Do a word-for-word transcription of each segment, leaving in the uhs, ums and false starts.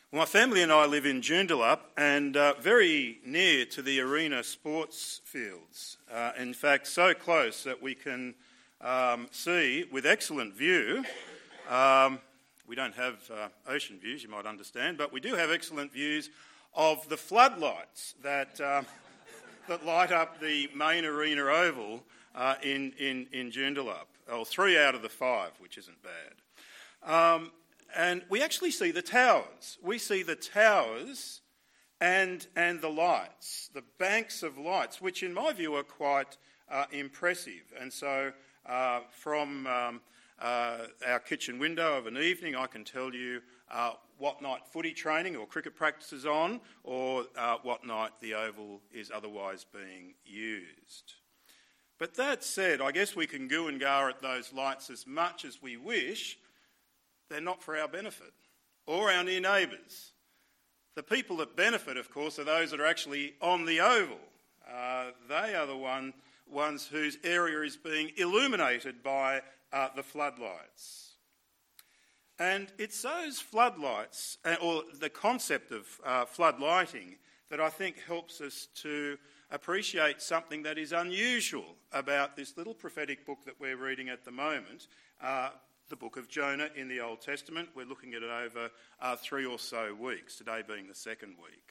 Well, my family and I live in Joondalup and uh, very near to the arena sports fields. Uh, in fact, so close that we can um, see with excellent view. Um, we don't have uh, ocean views, you might understand, but we do have excellent views of the floodlights that um, that light up the main arena oval uh, in, in, in Joondalup. Oh, three out of the five, which isn't bad. Um, And we actually see the towers. We see the towers and and the lights, the banks of lights, which in my view are quite uh, impressive. And so uh, from um, uh, our kitchen window of an evening, I can tell you uh, what night footy training or cricket practice is on, or uh, what night the oval is otherwise being used. But that said, I guess we can goo and gar at those lights as much as we wish. They're not for our benefit or our near neighbours. The people that benefit, of course, are those that are actually on the oval. Uh, they are the one, ones whose area is being illuminated by uh, the floodlights. And it's those floodlights, or the concept of uh, floodlighting, that I think helps us to appreciate something that is unusual about this little prophetic book that we're reading at the moment, uh, the book of Jonah in the Old Testament. We're looking at it over uh, three or so weeks, today being the second week.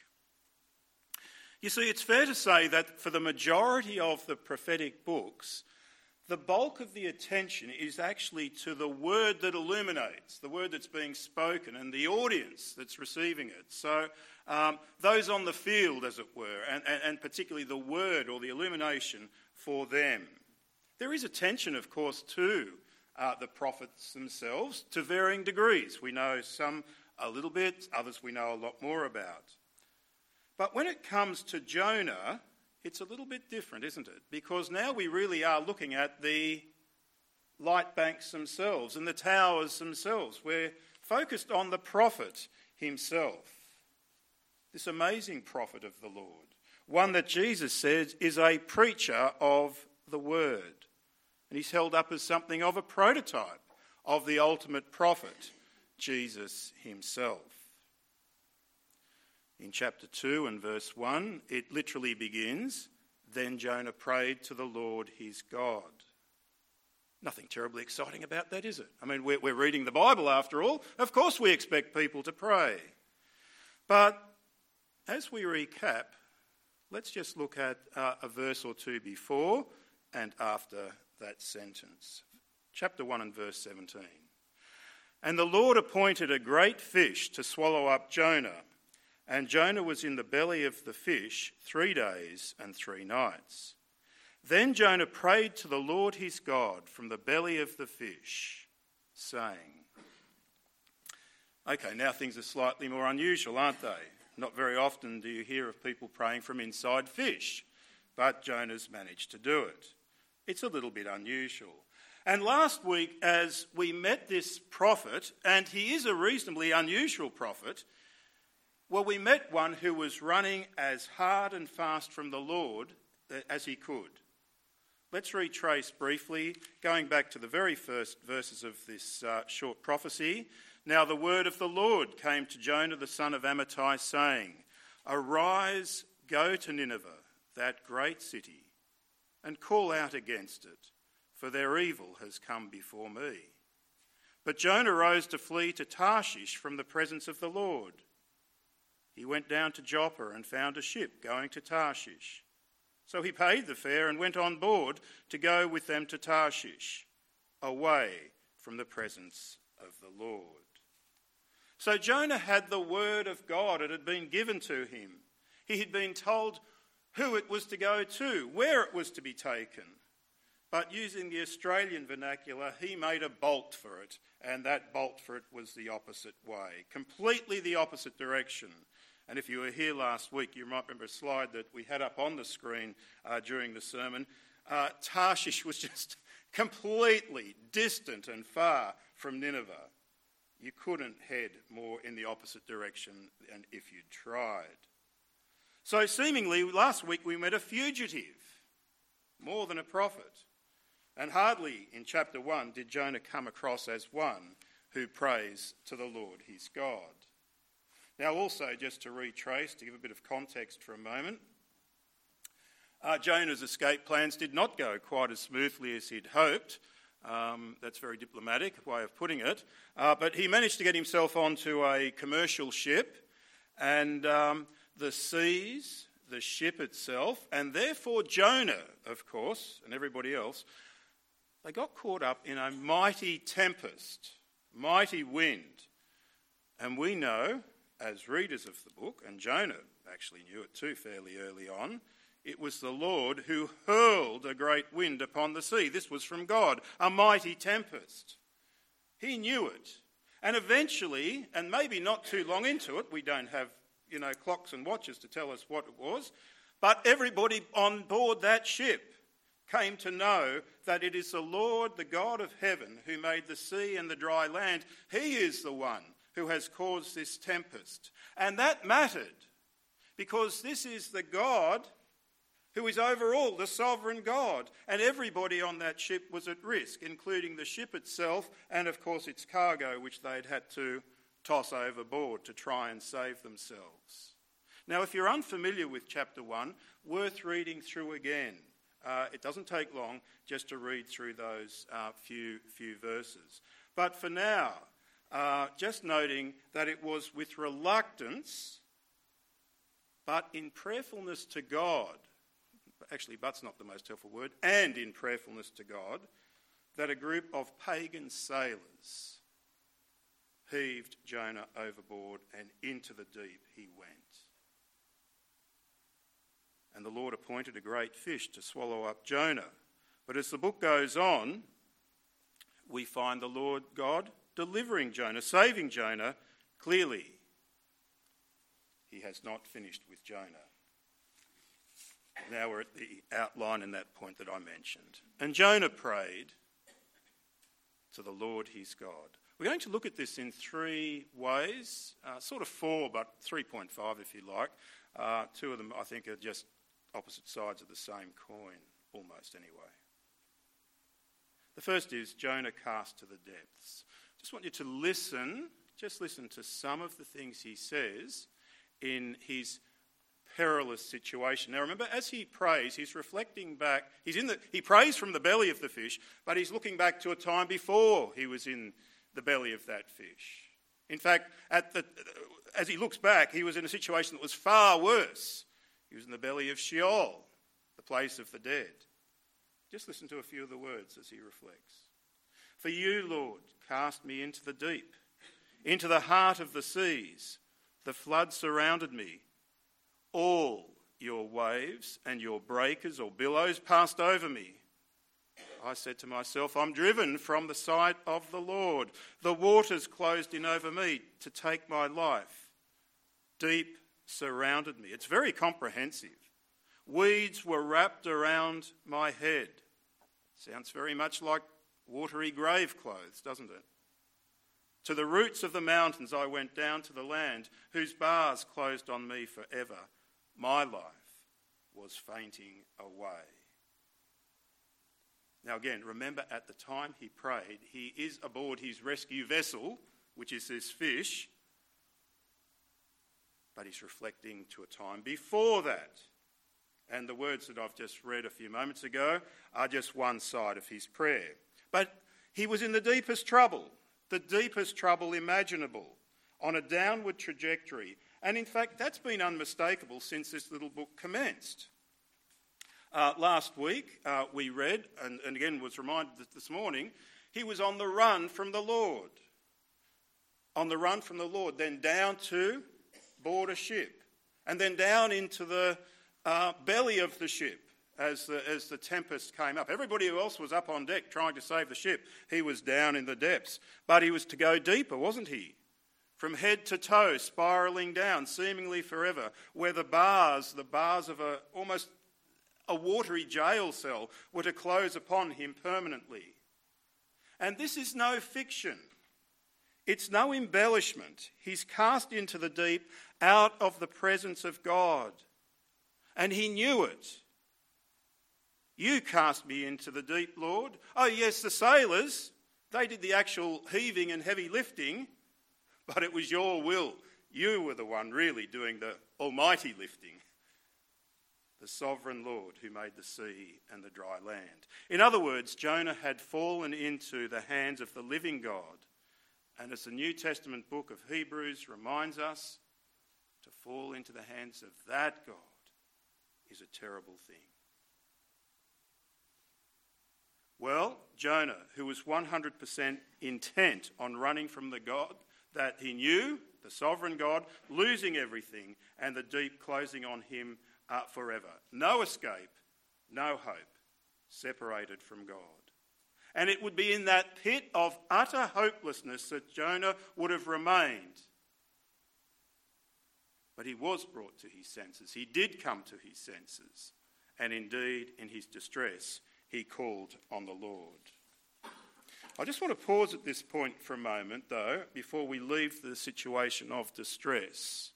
You see, it's fair to say that for the majority of the prophetic books, the bulk of the attention is actually to the word that illuminates, the word that's being spoken, and the audience that's receiving it. So um, those on the field, as it were, and, and, and particularly the word or the illumination for them. There is attention, of course, to Uh, the prophets themselves to varying degrees. We know some a little bit, others we know a lot more about. But when it comes to Jonah, it's a little bit different, isn't it? Because now we really are looking at the light banks themselves and the towers themselves. We're focused on the prophet himself, this amazing prophet of the Lord, one that Jesus says is a preacher of the word. And he's held up as something of a prototype of the ultimate prophet, Jesus himself. In chapter two and verse one, it literally begins, "Then Jonah prayed to the Lord his God." Nothing terribly exciting about that, is it? I mean, we're, we're reading the Bible after all. Of course we expect people to pray. But as we recap, let's just look at uh, a verse or two before and after that sentence. Chapter one and verse seventeen. "And the Lord appointed a great fish to swallow up Jonah, and Jonah was in the belly of the fish three days and three nights. Then Jonah prayed to the Lord his God from the belly of the fish, saying..." Okay, now things are slightly more unusual, aren't they? Not very often do you hear of people praying from inside fish, but Jonah's managed to do it. It's a little bit unusual. And last week, as we met this prophet, and he is a reasonably unusual prophet, well, we met one who was running as hard and fast from the Lord as he could. Let's retrace briefly, going back to the very first verses of this uh, short prophecy. "Now the word of the Lord came to Jonah the son of Amittai, saying, Arise, go to Nineveh, that great city, and call out against it, for their evil has come before me. But Jonah rose to flee to Tarshish from the presence of the Lord. He went down to Joppa and found a ship going to Tarshish. So he paid the fare and went on board to go with them to Tarshish, away from the presence of the Lord." So Jonah had the word of God. It had been given to him. He had been told who it was to go to, where it was to be taken. But using the Australian vernacular, he made a bolt for it, and that bolt for it was the opposite way, completely the opposite direction. And if you were here last week, you might remember a slide that we had up on the screen uh, during the sermon. Uh, Tarshish was just completely distant and far from Nineveh. You couldn't head more in the opposite direction than if you'd tried. So seemingly, last week we met a fugitive, more than a prophet. And hardly in chapter one did Jonah come across as one who prays to the Lord his God. Now also, just to retrace, to give a bit of context for a moment, uh, Jonah's escape plans did not go quite as smoothly as he'd hoped. Um, that's a very diplomatic way of putting it. Uh, but he managed to get himself onto a commercial ship, and um, the seas, the ship itself, and therefore Jonah, of course, and everybody else, they got caught up in a mighty tempest, mighty wind. And we know, as readers of the book, and Jonah actually knew it too fairly early on, it was the Lord who hurled a great wind upon the sea. This was from God, a mighty tempest. He knew it. And eventually, and maybe not too long into it, we don't have, you know, clocks and watches to tell us what it was, but everybody on board that ship came to know that it is the Lord, the God of heaven, who made the sea and the dry land. He is the one who has caused this tempest. And that mattered, because this is the God who is over all, the sovereign God. And everybody on that ship was at risk, including the ship itself and, of course, its cargo, which they'd had to toss overboard to try and save themselves. Now, if you're unfamiliar with chapter one, worth reading through again. Uh, it doesn't take long just to read through those uh, few, few verses. But for now, uh, just noting that it was with reluctance, but in prayerfulness to God, actually, but's not the most helpful word, and in prayerfulness to God, that a group of pagan sailors heaved Jonah overboard, and into the deep he went. And the Lord appointed a great fish to swallow up Jonah. But as the book goes on, we find the Lord God delivering Jonah, saving Jonah. Clearly, he has not finished with Jonah. Now we're at the outline in that point that I mentioned. And Jonah prayed to the Lord his God. We're going to look at this in three ways, uh, sort of four, but three point five if you like. Uh, two of them, I think, are just opposite sides of the same coin, almost anyway. The first is Jonah cast to the depths. Just want you to listen, just listen to some of the things he says in his perilous situation. Now remember, as he prays, he's reflecting back. He's in the. He prays from the belly of the fish, but he's looking back to a time before he was in the belly of that fish. In fact, at the, as he looks back, he was in a situation that was far worse. He was in the belly of Sheol, the place of the dead. Just listen to a few of the words as he reflects. For you, Lord, cast me into the deep, into the heart of the seas. The flood surrounded me. All your waves and your breakers or billows passed over me. I said to myself, I'm driven from the sight of the Lord. The waters closed in over me to take my life. Deep surrounded me. It's very comprehensive. Weeds were wrapped around my head. Sounds very much like watery grave clothes, doesn't it? To the roots of the mountains I went down to the land, whose bars closed on me forever. My life was fainting away. Now again, remember at the time he prayed, he is aboard his rescue vessel, which is this fish, but he's reflecting to a time before that. And the words that I've just read a few moments ago are just one side of his prayer. But he was in the deepest trouble, the deepest trouble imaginable, on a downward trajectory. And in fact, that's been unmistakable since this little book commenced. Uh, last week, uh, we read, and, and again was reminded this morning, he was on the run from the Lord. On the run from the Lord, then down to board a ship, and then down into the uh, belly of the ship as the, as the tempest came up. Everybody else was up on deck trying to save the ship. He was down in the depths. But he was to go deeper, wasn't he? From head to toe, spiralling down, seemingly forever, where the bars, the bars of a almost a watery jail cell, were to close upon him permanently. And this is no fiction. It's no embellishment. He's cast into the deep out of the presence of God. And he knew it. You cast me into the deep, Lord. Oh yes, the sailors, they did the actual heaving and heavy lifting, but it was your will. you were the one really doing the almighty lifting. The sovereign Lord who made the sea and the dry land. In other words, Jonah had fallen into the hands of the living God. And as the New Testament book of Hebrews reminds us, to fall into the hands of that God is a terrible thing. Well, Jonah, who was one hundred percent intent on running from the God that he knew, the sovereign God, losing everything, and the deep closing on him uh, forever. No escape, no hope, separated from God. And it would be in that pit of utter hopelessness that Jonah would have remained. But he was brought to his senses. He did come to his senses. And indeed, in his distress, he called on the Lord. I just want to pause at this point for a moment, though, before we leave the situation of distress.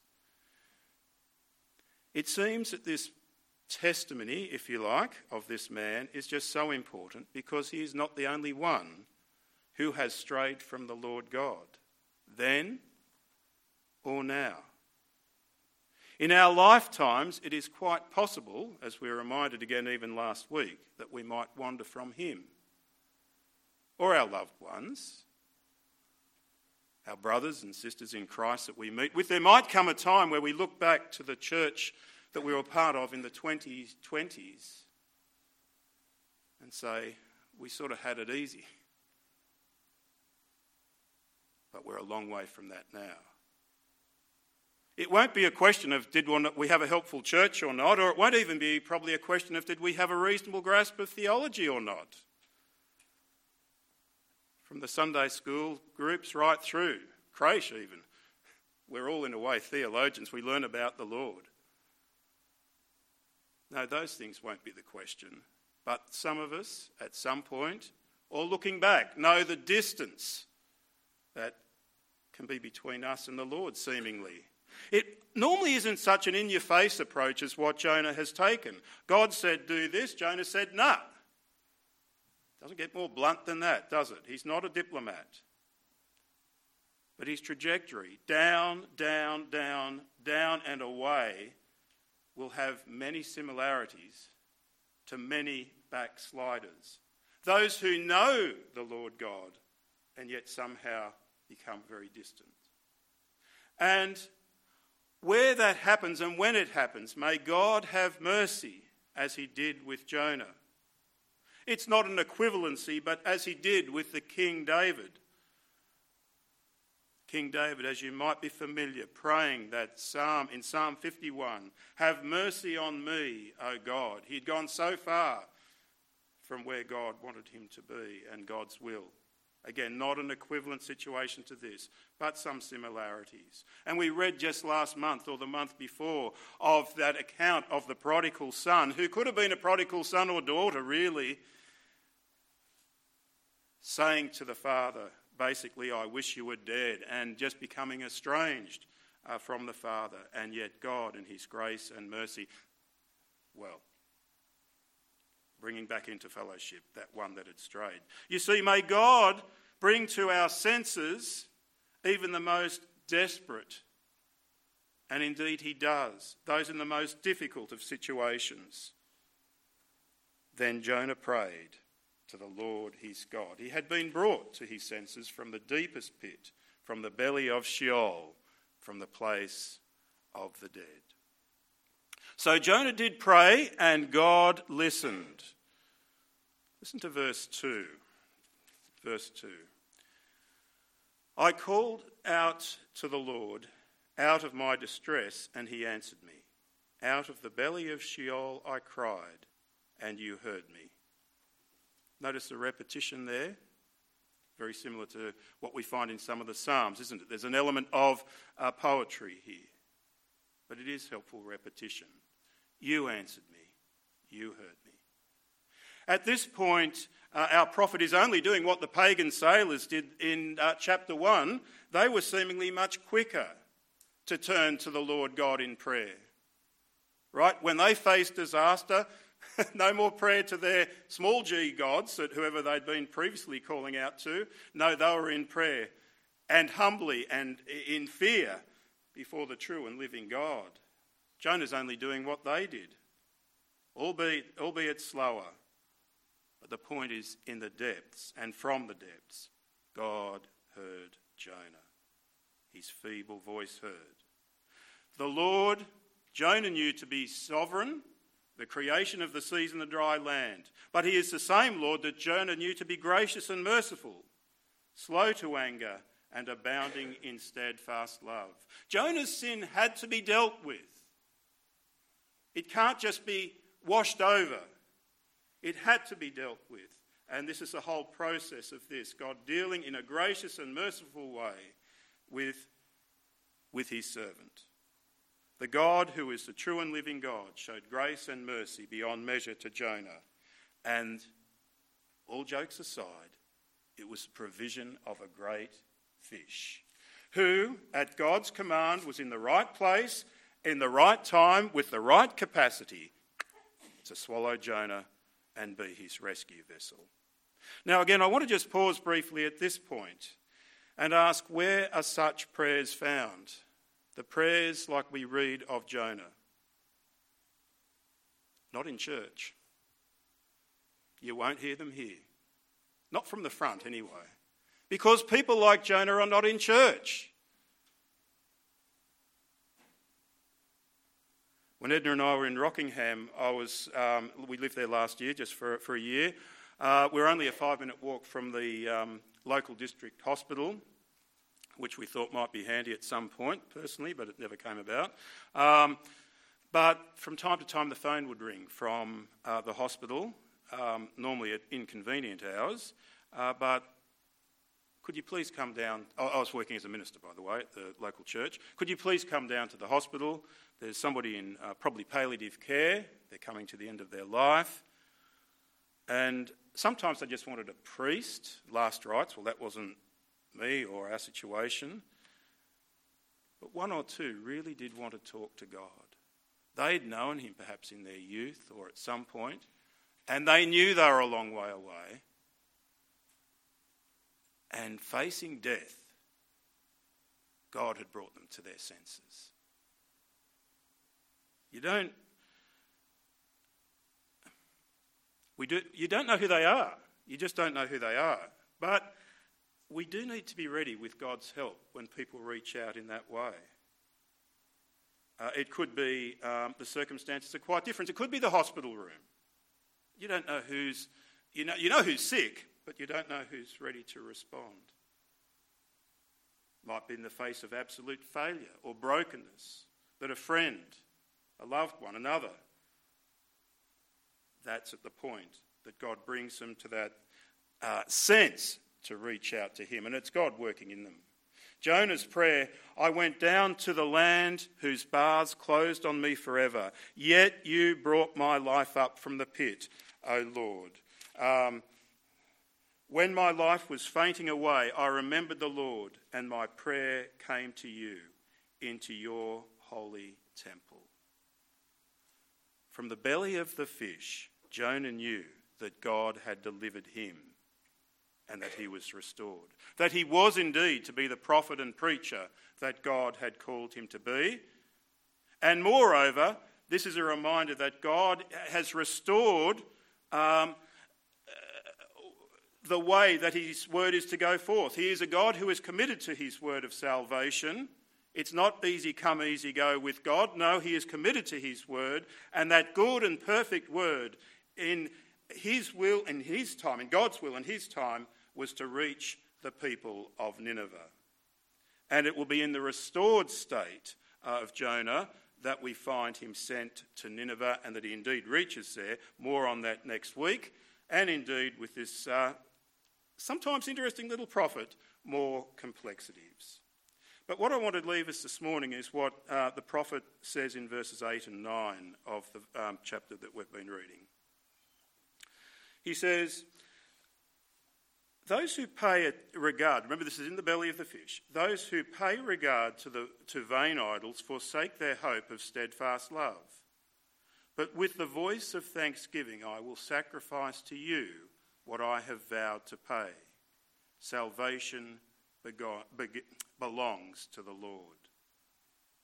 It seems that this testimony, if you like, of this man is just so important because he is not the only one who has strayed from the Lord God, then or now. In our lifetimes, it is quite possible, as we were reminded again even last week, that we might wander from him or our loved ones, our brothers and sisters in Christ that we meet with. There might come a time where we look back to the church that we were part of in the twenty twenties and say, we sort of had it easy. But we're a long way from that now. It won't be a question of did we have a helpful church or not, or it won't even be probably a question of did we have a reasonable grasp of theology or not. From the Sunday school groups right through, creche even, we're all in a way theologians. We learn about the Lord. No, those things won't be the question. But some of us, at some point, or looking back, know the distance that can be between us and the Lord, seemingly. It normally isn't such an in-your-face approach as what Jonah has taken. God said, do this. Jonah said, nah. Doesn't get more blunt than that, does it? He's not a diplomat. But his trajectory, down, down, down, down and away, will have many similarities to many backsliders. Those who know the Lord God and yet somehow become very distant. And where that happens and when it happens, may God have mercy as he did with Jonah. It's not an equivalency, but as he did with the King David. King David, as you might be familiar, praying that psalm in Psalm fifty-one, have mercy on me, O God. He'd gone so far from where God wanted him to be and God's will. Again, not an equivalent situation to this, but some similarities. And we read just last month or the month before of that account of the prodigal son, who could have been a prodigal son or daughter, really, saying to the father, basically, I wish you were dead, and just becoming estranged uh, from the father. And yet God, in his grace and mercy, well, bringing back into fellowship that one that had strayed. You see, may God bring to our senses even the most desperate, and indeed he does, those in the most difficult of situations. Then Jonah prayed to the Lord his God. He had been brought to his senses from the deepest pit, from the belly of Sheol, from the place of the dead. So Jonah did pray and God listened. Listen to verse two. Verse two. I called out to the Lord out of my distress, and he answered me. Out of the belly of Sheol I cried, and you heard me. Notice the repetition there. Very similar to what we find in some of the Psalms, isn't it? There's an element of uh, poetry here. But it is helpful repetition. You answered me. You heard me. At this point, uh, our prophet is only doing what the pagan sailors did in uh, chapter one. They were seemingly much quicker to turn to the Lord God in prayer. Right? When they faced disaster, no more prayer to their small g gods, that whoever they'd been previously calling out to. No, they were in prayer and humbly and in fear before the true and living God. Jonah's only doing what they did, albeit, albeit slower. But the point is, in the depths and from the depths, God heard Jonah. His feeble voice heard. The Lord, Jonah knew to be sovereign, the creation of the seas and the dry land. But he is the same Lord that Jonah knew to be gracious and merciful, slow to anger and abounding in steadfast love. Jonah's sin had to be dealt with. It can't just be washed over. It had to be dealt with. And this is the whole process of this. God dealing in a gracious and merciful way with, with his servant. The God who is the true and living God showed grace and mercy beyond measure to Jonah. And all jokes aside, it was the provision of a great fish, who, at God's command, was in the right place, in the right time, with the right capacity to swallow Jonah and be his rescue vessel. Now again, I want to just pause briefly at this point and ask, where are such prayers found? The prayers like we read of Jonah. Not in church. You won't hear them here. Not from the front anyway. Because people like Jonah are not in church. When Edna and I were in Rockingham, I was um, we lived there last year, just for, for a year. Uh, we were only a five-minute walk from the um, local district hospital, which we thought might be handy at some point, personally, but it never came about. Um, but from time to time, the phone would ring from uh, the hospital, um, normally at inconvenient hours, uh, but could you please come down? I was working as a minister, by the way, at the local church. Could you please come down to the hospital? There's somebody in uh, probably palliative care. They're coming to the end of their life. And sometimes they just wanted a priest, last rites. Well, that wasn't me or our situation. But one or two really did want to talk to God. They'd known him perhaps in their youth or at some point, and they knew they were a long way away. And facing death, God had brought them to their senses. You don't, we do, you don't know who they are. You just don't know who they are. But we do need to be ready with God's help when people reach out in that way. Uh, it could be, um, the circumstances are quite different. It could be the hospital room. You don't know who's, you know, you know who's sick, but you don't know who's ready to respond. Might be in the face of absolute failure or brokenness, that a friend, a loved one, another, that's at the point that God brings them to that uh, sense to reach out to him, and it's God working in them. Jonah's prayer, I went down to the land whose bars closed on me forever, yet you brought my life up from the pit, O Lord. Um, when my life was fainting away, I remembered the Lord, and my prayer came to you into your holy temple. From the belly of the fish, Jonah knew that God had delivered him and that he was restored. That he was indeed to be the prophet and preacher that God had called him to be. And moreover, this is a reminder that God has restored um, the way that his word is to go forth. He is a God who is committed to his word of salvation. It's not easy come, easy go with God. No, he is committed to his word, and that good and perfect word in his will and his time, in God's will and his time, was to reach the people of Nineveh. And it will be in the restored state of Jonah that we find him sent to Nineveh, and that he indeed reaches there. More on that next week. And indeed with this uh, sometimes interesting little prophet, more complexities. But what I want to leave us this morning is what uh, the prophet says in verses eight and nine of the um, chapter that we've been reading. He says, those who pay regard, remember this is in the belly of the fish, those who pay regard to, the, to vain idols forsake their hope of steadfast love. But with the voice of thanksgiving I will sacrifice to you what I have vowed to pay. Salvation bego- be- belongs to the Lord.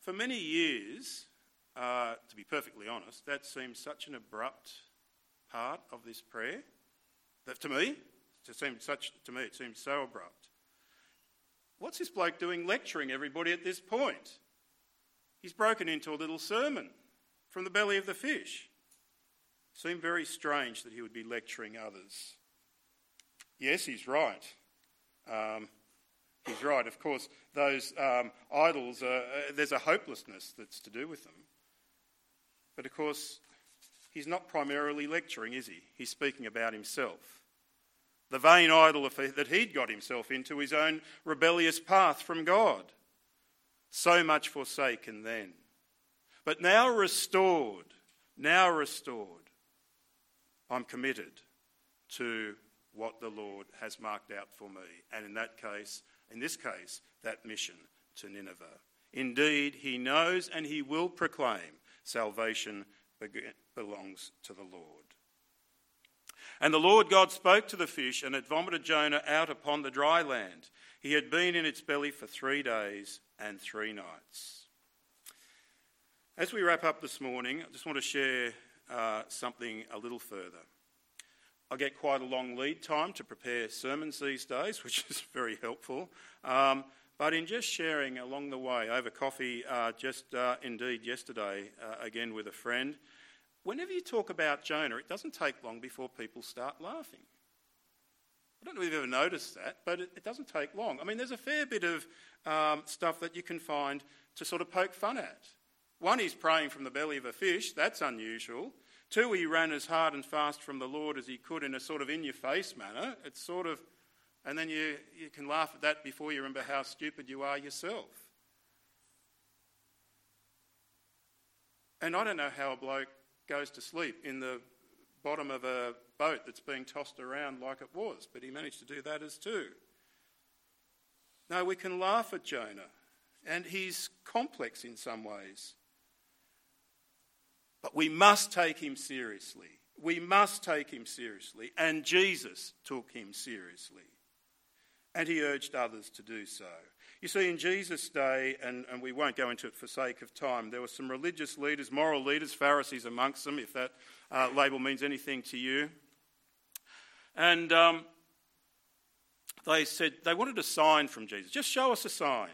For many years, uh, to be perfectly honest, that seemed such an abrupt part of this prayer that to me, it seemed such to me it seemed so abrupt. What's this bloke doing lecturing everybody at this point? He's broken into a little sermon from the belly of the fish. It seemed very strange that he would be lecturing others. Yes, he's right. Um, he's right. Of course, those um, idols, are, uh, there's a hopelessness that's to do with them. But of course, he's not primarily lecturing, is he? He's speaking about himself. The vain idol that he'd got himself into, his own rebellious path from God. So much forsaken then. But now restored, now restored, I'm committed to what the Lord has marked out for me. And in that case, in this case, that mission to Nineveh. Indeed, he knows and he will proclaim salvation belongs to the Lord. And the Lord God spoke to the fish, and it vomited Jonah out upon the dry land. He had been in its belly for three days and three nights. As we wrap up this morning, I just want to share uh, something a little further. I get quite a long lead time to prepare sermons these days, which is very helpful. Um, but in just sharing along the way, over coffee, uh, just uh, indeed yesterday, uh, again with a friend, whenever you talk about Jonah, it doesn't take long before people start laughing. I don't know if you've ever noticed that, but it, it doesn't take long. I mean, there's a fair bit of um, stuff that you can find to sort of poke fun at. One, he's praying from the belly of a fish. That's unusual. Two, he ran as hard and fast from the Lord as he could in a sort of in-your-face manner. It's sort of, and then you, you can laugh at that before you remember how stupid you are yourself. And I don't know how a bloke goes to sleep in the bottom of a boat that's being tossed around like it was, but he managed to do that as too. No, we can laugh at Jonah, and he's complex in some ways. But we must take him seriously. We must take him seriously, and Jesus took him seriously. And he urged others to do so. You see, in Jesus' day, and, and we won't go into it for sake of time, there were some religious leaders, moral leaders, Pharisees amongst them, if that uh, label means anything to you. And um, they said they wanted a sign from Jesus. Just show us a sign.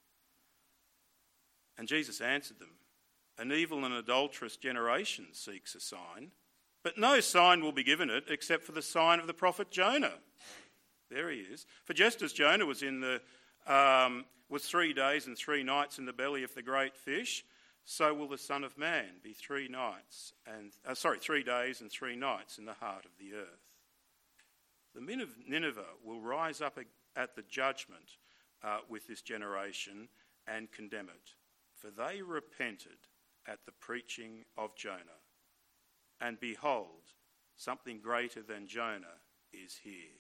And Jesus answered them, an evil and adulterous generation seeks a sign, but no sign will be given it except for the sign of the prophet Jonah. There he is. For just as Jonah was in the um, was three days and three nights in the belly of the great fish, so will the Son of Man be three nights and uh, sorry, three days and three nights in the heart of the earth. The men of Nineveh will rise up at the judgment uh, with this generation and condemn it, for they repented at the preaching of Jonah. And behold, something greater than Jonah is here.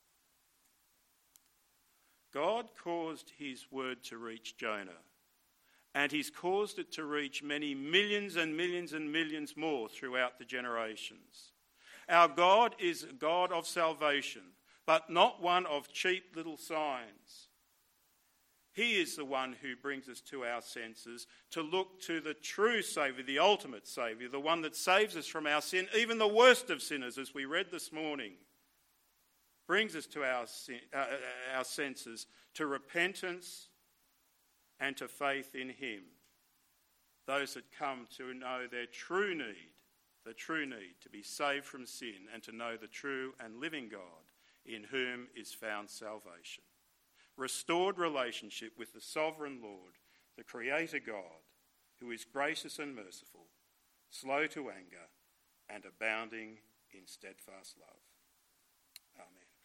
God caused his word to reach Jonah, and he's caused it to reach many millions and millions and millions more throughout the generations. Our God is a God of salvation, but not one of cheap little signs. He is the one who brings us to our senses to look to the true Saviour, the ultimate Saviour, the one that saves us from our sin, even the worst of sinners, as we read this morning. Brings us to our, sin, uh, our senses to repentance and to faith in him. Those that come to know their true need, the true need to be saved from sin and to know the true and living God in whom is found salvation. Restored relationship with the sovereign Lord, the Creator God, who is gracious and merciful, slow to anger, and abounding in steadfast love. Amen.